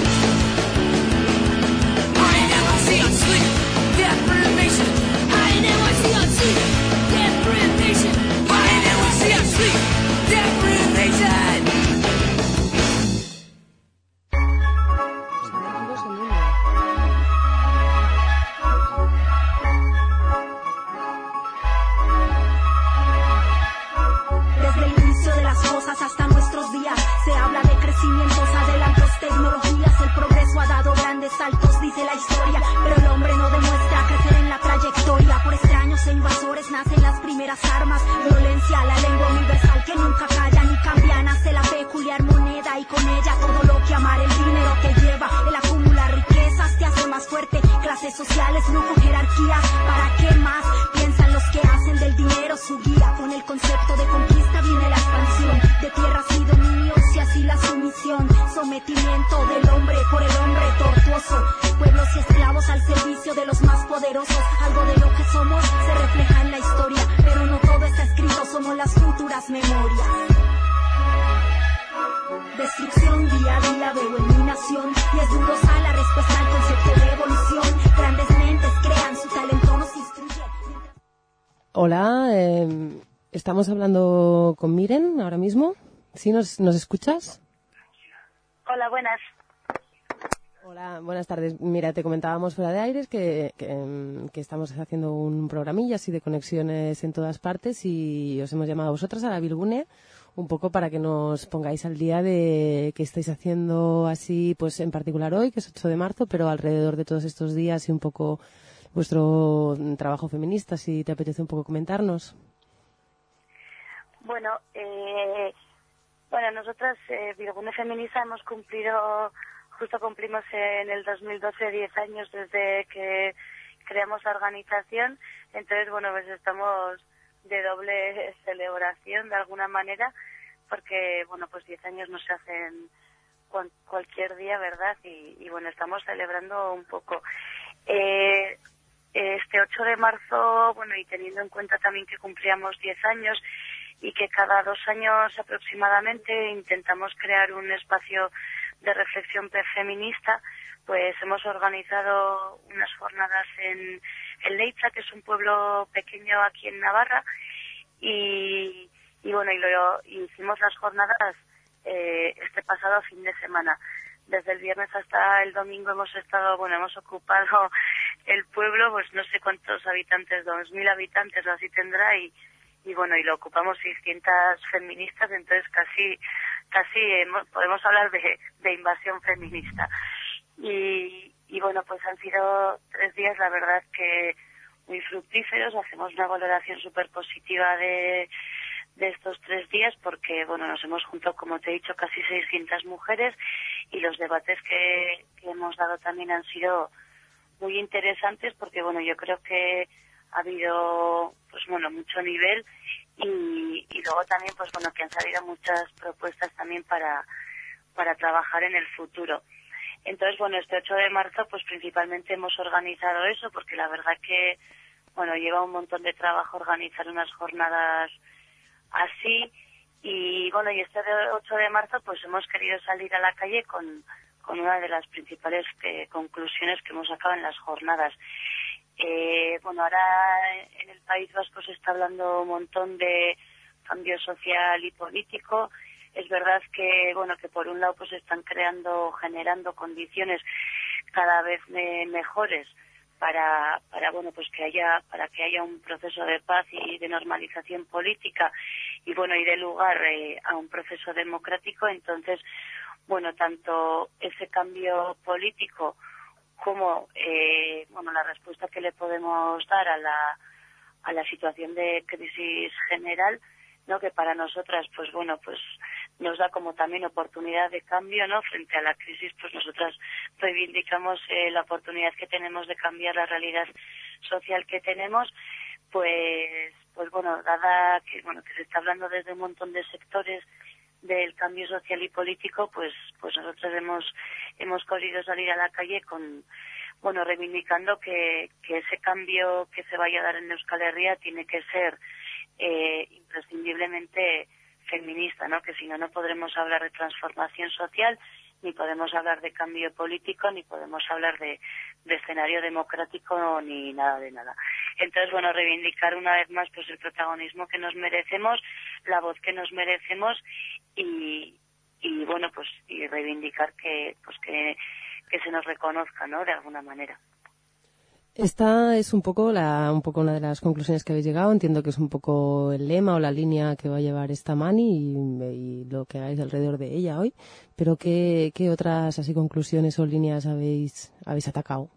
I and NYC on sleep, deprivation. I and NYC on sleep, deprivation. I and NYC on sleep, deprivation. Hasta nuestros días se habla de crecimientos, adelantos, tecnologías. El progreso ha dado grandes saltos, dice la historia, pero el hombre no demuestra crecer en la trayectoria. Por extraños e invasores nacen las primeras armas, violencia, la lengua universal que nunca calla ni cambia. Nace la peculiar moneda y con ella todo lo que amar. El dinero te lleva, el acumular riquezas te hace más fuerte. Clases sociales, lujo, jerarquías, ¿para qué más? Piensan los que hacen del dinero su guía. Con el concepto de conquista viene la expansión de tierras y dominios y así la sumisión, sometimiento del hombre por el hombre tortuoso, pueblos y esclavos al servicio de los más poderosos. Algo de lo que somos se refleja en la historia, pero no todo está escrito, somos las futuras memorias. Destrucción día a día veo en mi nación y es dudosa la respuesta al concepto de evolución. Grandes mentes crean, su talento nos instruye. Hola, estamos hablando con Miren ahora mismo. ¿Sí nos escuchas? Hola, buenas. Hola, buenas tardes. Mira, te comentábamos fuera de aires que estamos haciendo un programilla así de conexiones en todas partes y os hemos llamado a vosotras, a la Bilgune, un poco para que nos pongáis al día de qué estáis haciendo así, pues en particular hoy, que es 8 de marzo, pero alrededor de todos estos días y un poco vuestro trabajo feminista, si te apetece un poco comentarnos. Bueno, nosotras, Bilgune Feminista, cumplimos en el 2012 10 años desde que creamos la organización. Entonces, bueno, pues estamos de doble celebración de alguna manera, porque, bueno, pues 10 años no se hacen cualquier día, ¿verdad? Y bueno, estamos celebrando un poco. Este 8 de marzo, bueno, y teniendo en cuenta también que cumplíamos 10 años y que cada 2 años aproximadamente intentamos crear un espacio de reflexión feminista, pues hemos organizado unas jornadas en Leiza, que es un pueblo pequeño aquí en Navarra, y bueno, y hicimos las jornadas este pasado fin de semana. Desde el viernes hasta el domingo hemos ocupado el pueblo, pues no sé cuántos habitantes, 2.000 habitantes o así tendrá, y bueno, y lo ocupamos 600 feministas, entonces casi podemos hablar de invasión feminista. Y bueno, pues han sido 3 días, la verdad que muy fructíferos. Hacemos una valoración súper positiva de estos 3 días porque, bueno, nos hemos juntado, como te he dicho, casi 600 mujeres y los debates que hemos dado también han sido muy interesantes porque, bueno, yo creo que ha habido, pues bueno, mucho nivel y luego también, pues bueno, que han salido muchas propuestas también para trabajar en el futuro. Entonces, bueno, este 8 de marzo, pues principalmente hemos organizado eso porque la verdad que, bueno, lleva un montón de trabajo organizar unas jornadas así. Y bueno, y este 8 de marzo pues hemos querido salir a la calle con una de las principales conclusiones que hemos sacado en las jornadas. Bueno, ahora en el País Vasco se está hablando un montón de cambio social y político. Es verdad que, bueno, que por un lado pues están generando condiciones cada vez mejores para bueno, pues que haya un proceso de paz y de normalización política y bueno, y dé lugar a un proceso democrático. Entonces, bueno, tanto ese cambio político como bueno, la respuesta que le podemos dar a la situación de crisis general, ¿no? Que para nosotras, pues bueno, pues nos da como también oportunidad de cambio, ¿no? Frente a la crisis, pues nosotras reivindicamos la oportunidad que tenemos de cambiar la realidad social que tenemos, pues bueno, dada que bueno, que se está hablando desde un montón de sectores del cambio social y político, pues nosotros hemos querido salir a la calle con, bueno, reivindicando que ese cambio que se vaya a dar en Euskal Herria tiene que ser imprescindiblemente feminista, ¿no? Que si no, no podremos hablar de transformación social, ni podemos hablar de cambio político, ni podemos hablar de escenario democrático, ni nada de nada. Entonces, bueno, reivindicar una vez más pues el protagonismo que nos merecemos, la voz que nos merecemos y bueno, pues y reivindicar que se nos reconozca, ¿no? De alguna manera. Esta es un poco una de las conclusiones que habéis llegado. Entiendo que es un poco el lema o la línea que va a llevar esta Mani y lo que hagáis alrededor de ella hoy. Pero ¿qué otras así conclusiones o líneas habéis atacado?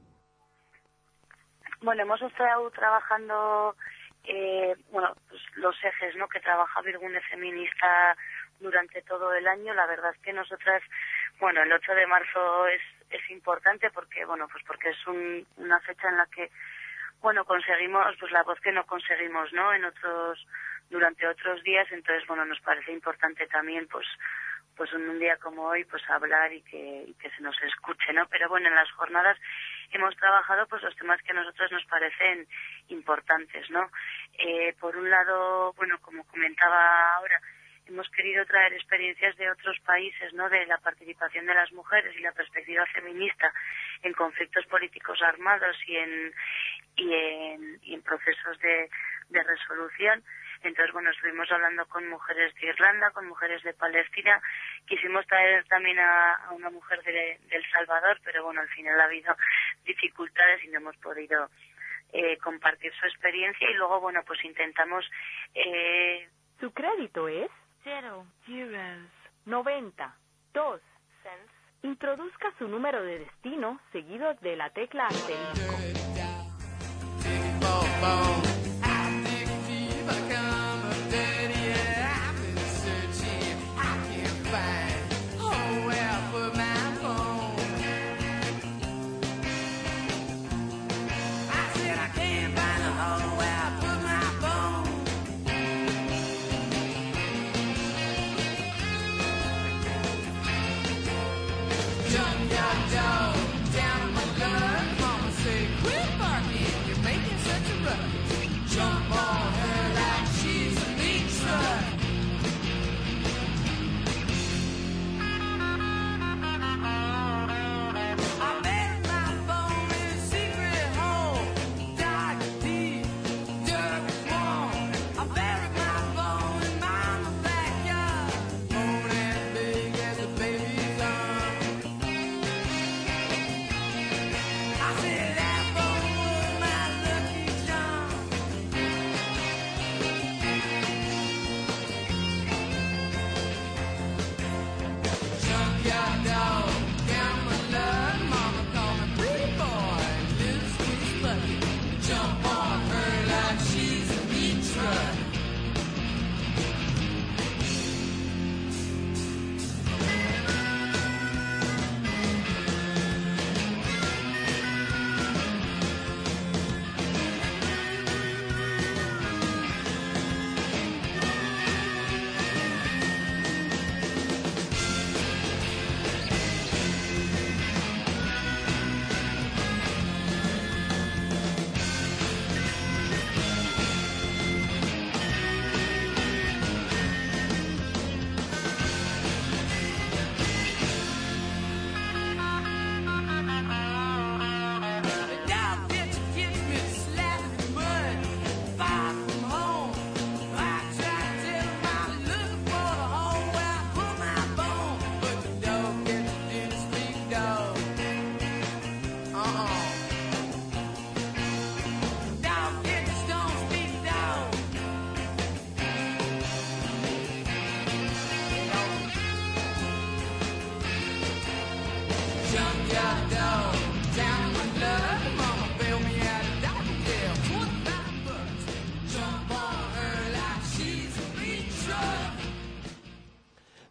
Bueno, hemos estado trabajando bueno, pues los ejes, ¿no? Que trabaja Virgune Feminista durante todo el año. La verdad es que nosotras, bueno, el 8 de marzo es importante porque, bueno, pues porque es una fecha en la que, bueno, conseguimos pues la voz que no conseguimos, ¿no? Durante otros días. Entonces, bueno, nos parece importante también, pues en un día como hoy, pues hablar y que se nos escuche, ¿no? Pero bueno, en las jornadas hemos trabajado pues los temas que a nosotros nos parecen importantes, ¿no? Por un lado, bueno, como comentaba ahora, hemos querido traer experiencias de otros países, ¿no? De la participación de las mujeres y la perspectiva feminista en conflictos políticos armados y en procesos de resolución. Entonces, bueno, estuvimos hablando con mujeres de Irlanda, con mujeres de Palestina. Quisimos traer también a una mujer de El Salvador, pero bueno, al final ha habido dificultades y no hemos podido compartir su experiencia. Y luego, bueno, pues intentamos... Su crédito es 0 euros 92 cents. Introduzca su número de destino seguido de la tecla asterisco. Down on my luck, mama said, quit barking, you're making such a rush.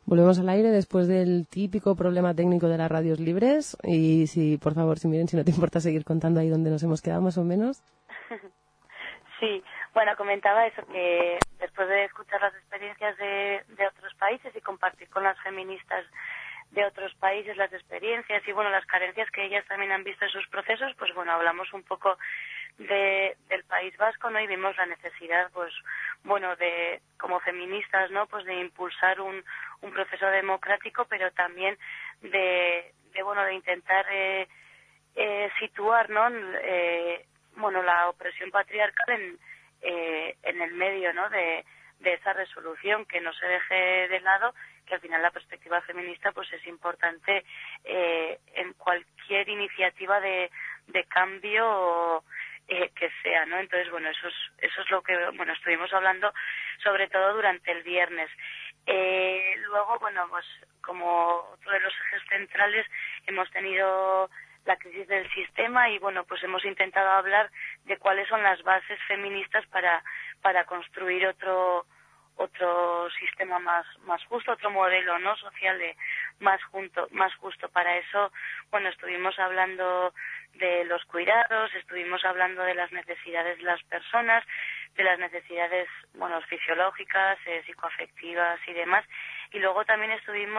Volvemos al aire después del típico problema técnico de las radios libres. Y si, por favor, si miren, si no te importa seguir contando ahí donde nos hemos quedado más o menos. Sí, bueno, comentaba eso, que después de escuchar las experiencias de otros países y compartir con las feministas de otros países las experiencias y, bueno, las carencias que ellas también han visto en sus procesos, pues, bueno, hablamos un poco del País Vasco, ¿no? Y vimos la necesidad, pues, bueno, de, como feministas, ¿no? Pues de impulsar un proceso democrático, pero también de bueno, de intentar situar, ¿no? Bueno, la opresión patriarcal en el medio, ¿no? De esa resolución, que no se deje de lado, que al final la perspectiva feminista pues es importante en cualquier iniciativa de cambio que sea, ¿no? Entonces, bueno, eso es lo que, bueno, estuvimos hablando sobre todo durante el viernes. Luego, bueno, pues como otro de los ejes centrales hemos tenido la crisis del sistema y, bueno, pues hemos intentado hablar de cuáles son las bases feministas para construir otro sistema más justo, otro modelo, ¿no? Social más justo. Para eso, bueno, estuvimos hablando de los cuidados, estuvimos hablando de las necesidades de las personas, de las necesidades, bueno, fisiológicas, psicoafectivas y demás. Y luego también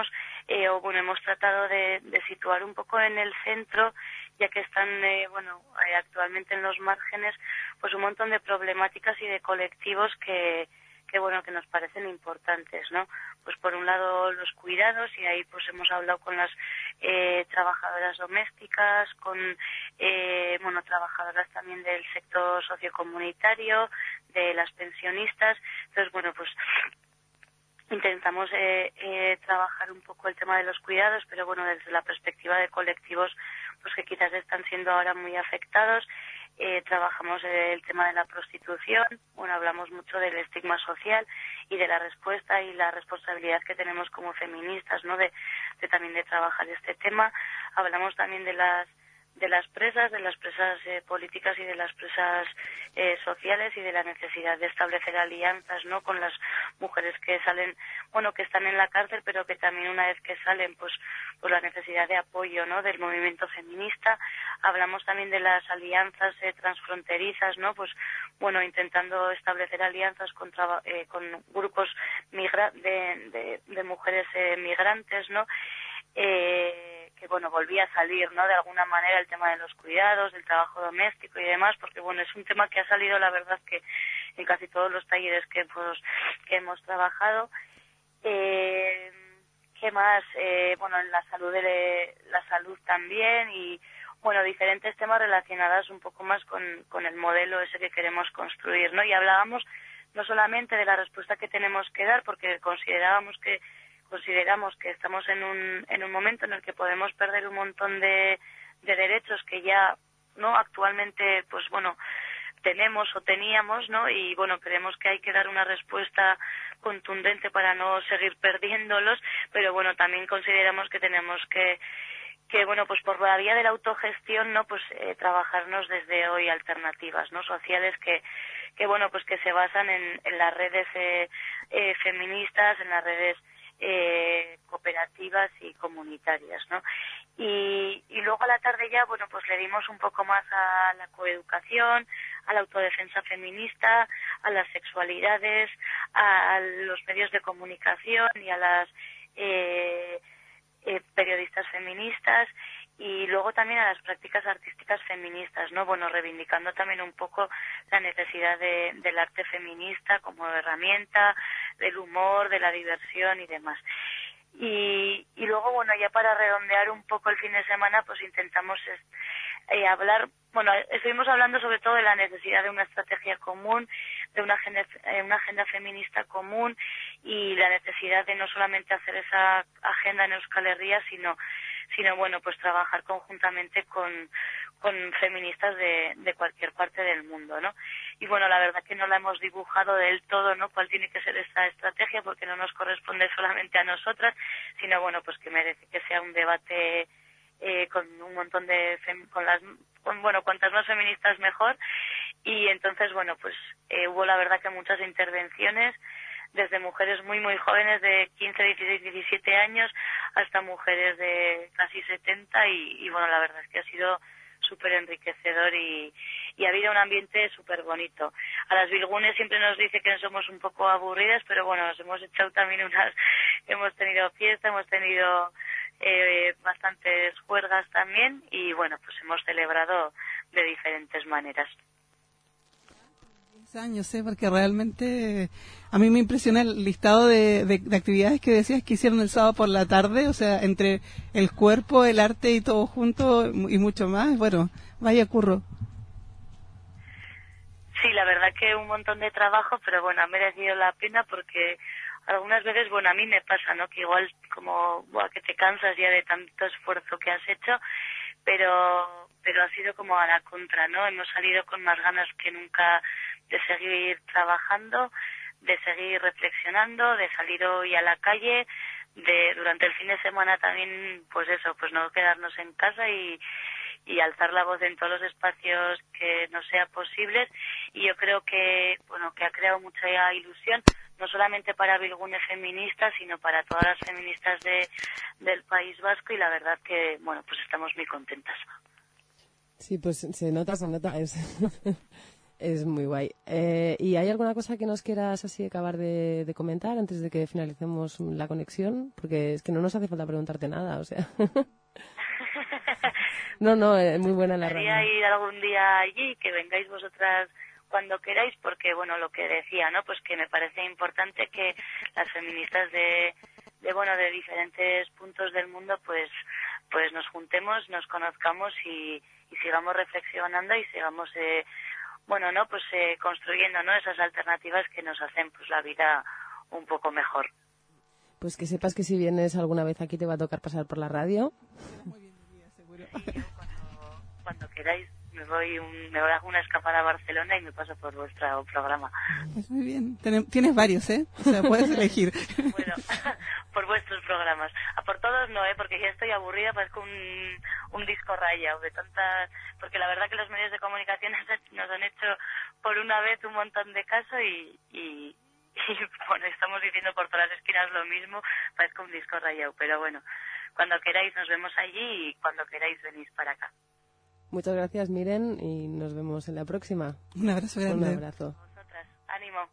hemos tratado de situar un poco en el centro, ya que están, actualmente en los márgenes, pues un montón de problemáticas y de colectivos que nos parecen importantes, ¿no? Pues por un lado los cuidados, y ahí pues hemos hablado con las trabajadoras domésticas, con trabajadoras también del sector sociocomunitario, de las pensionistas. Entonces, bueno, pues intentamos trabajar un poco el tema de los cuidados, pero bueno, desde la perspectiva de colectivos pues que quizás están siendo ahora muy afectados. Trabajamos el tema de la prostitución, bueno, hablamos mucho del estigma social y de la respuesta y la responsabilidad que tenemos como feministas, ¿no? De también de trabajar este tema. Hablamos también de las presas políticas y de las presas sociales, y de la necesidad de establecer alianzas, ¿no? Con las mujeres que salen, bueno, que están en la cárcel, pero que también una vez que salen, pues la necesidad de apoyo, ¿no? Del movimiento feminista. Hablamos también de las alianzas transfronterizas, ¿no? Pues bueno, intentando establecer alianzas con grupos de mujeres migrantes, ¿no? Que bueno, volvía a salir, ¿no? De alguna manera el tema de los cuidados, del trabajo doméstico y demás, porque bueno, es un tema que ha salido, la verdad, que en casi todos los talleres que hemos trabajado. ¿Qué más? Bueno, en la salud también, y bueno, diferentes temas relacionados un poco más con el modelo ese que queremos construir, ¿no? Y hablábamos no solamente de la respuesta que tenemos que dar, porque consideramos que estamos en un momento en el que podemos perder un montón de derechos que ya, ¿no? Actualmente, pues bueno, tenemos o teníamos, ¿no? Y bueno, creemos que hay que dar una respuesta contundente para no seguir perdiéndolos, pero bueno, también consideramos que tenemos que bueno, pues por la vía de la autogestión, ¿no? Pues trabajarnos desde hoy alternativas, ¿no? Sociales que bueno, pues que se basan en las redes feministas, en las redes cooperativas y comunitarias, ¿no? Y luego a la tarde ya, bueno, pues le dimos un poco más a la coeducación, a la autodefensa feminista, a las sexualidades, a los medios de comunicación y a las periodistas feministas, y luego también a las prácticas artísticas feministas, ¿no? Bueno, reivindicando también un poco la necesidad del arte feminista como herramienta, del humor, de la diversión y demás. Y luego, bueno, ya para redondear un poco el fin de semana, pues intentamos hablar, bueno, estuvimos hablando sobre todo de la necesidad de una estrategia común, de una agenda feminista común, y la necesidad de no solamente hacer esa agenda en Euskal Herria, sino bueno, pues trabajar conjuntamente con feministas de cualquier parte del mundo, ¿no? Y bueno, la verdad que no la hemos dibujado del todo, ¿no? Cuál tiene que ser esta estrategia, porque no nos corresponde solamente a nosotras, sino bueno, pues que merece que sea un debate con un montón de cuantas más feministas mejor. Y entonces, bueno, pues hubo la verdad que muchas intervenciones desde mujeres muy, muy jóvenes de 15, 16, 17 años hasta mujeres de casi 70 y bueno, la verdad es que ha sido súper enriquecedor y ha habido un ambiente súper bonito. A las Bilgunes siempre nos dice que somos un poco aburridas, pero bueno, nos hemos echado también hemos tenido fiesta, hemos tenido bastantes juergas también y bueno, pues hemos celebrado de diferentes maneras. Años, porque realmente a mí me impresiona el listado de actividades que decías que hicieron el sábado por la tarde, o sea, entre el cuerpo, el arte y todo junto y mucho más. Bueno, vaya curro. Sí, la verdad que un montón de trabajo, pero bueno, ha merecido la pena porque algunas veces, bueno, a mí me pasa, ¿no? Que igual como, que te cansas ya de tanto esfuerzo que has hecho, pero ha sido como a la contra, ¿no? Hemos salido con más ganas que nunca de seguir trabajando, de seguir reflexionando, de salir hoy a la calle, de durante el fin de semana también, pues eso, pues no quedarnos en casa y alzar la voz en todos los espacios que nos sea posibles. Y yo creo que, bueno, que ha creado mucha ilusión, no solamente para Bilgune feministas, sino para todas las feministas del País Vasco, y la verdad que, bueno, pues estamos muy contentas. Sí, pues se nota, es muy guay. ¿Y hay alguna cosa que nos quieras así acabar de comentar antes de que finalicemos la conexión? Porque es que no nos hace falta preguntarte nada, o sea. No, muy buena la radio. Quería ir algún día allí, que vengáis vosotras cuando queráis, porque bueno, lo que decía, ¿no? Pues que me parece importante que las feministas de diferentes puntos del mundo pues nos juntemos, nos conozcamos y sigamos reflexionando y sigamos construyendo, ¿no? Esas alternativas que nos hacen pues la vida un poco mejor. Pues que sepas que si vienes alguna vez aquí te va a tocar pasar por la radio. Muy bien, seguro. Sí, yo cuando queráis me voy hago una escapada a Barcelona y me paso por vuestro programa. Pues muy bien. Tienes varios, ¿eh? O sea, puedes elegir. Bueno, por vuestros programas. A por todos no, porque ya estoy aburrida, parezco un disco rayado de tantas... Porque la verdad que los medios de comunicación nos han hecho por una vez un montón de caso y bueno, estamos diciendo por todas las esquinas lo mismo, parezco un disco rayado. Pero bueno, cuando queráis nos vemos allí y cuando queráis venís para acá. Muchas gracias, Miren, y nos vemos en la próxima. Un abrazo grande. Un abrazo. Vosotras, ánimo.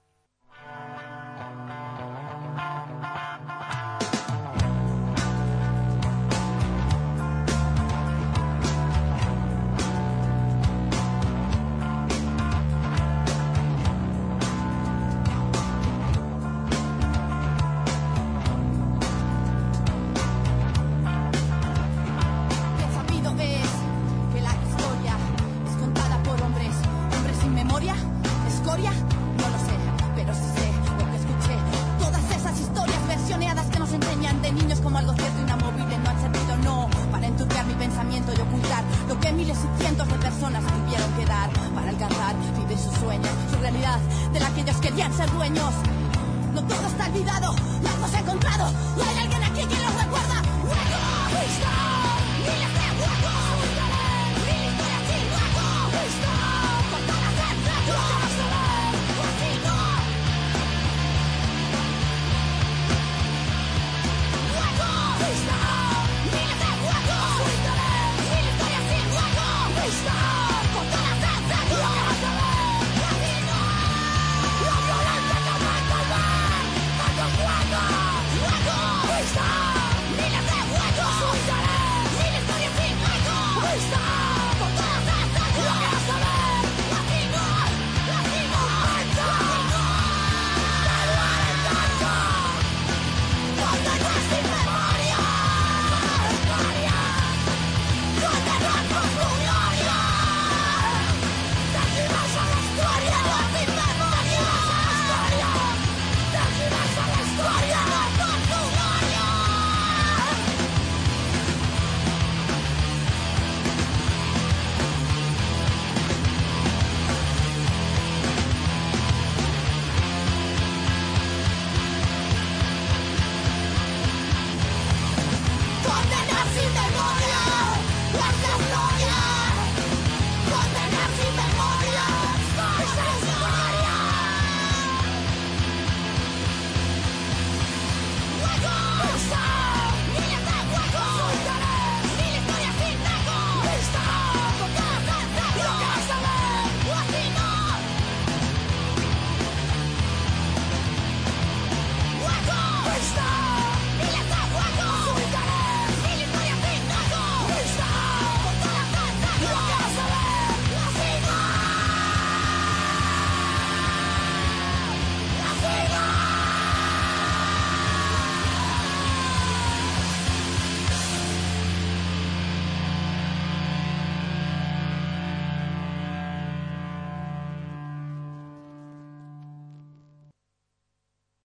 Condenar sin memoria, las glorias.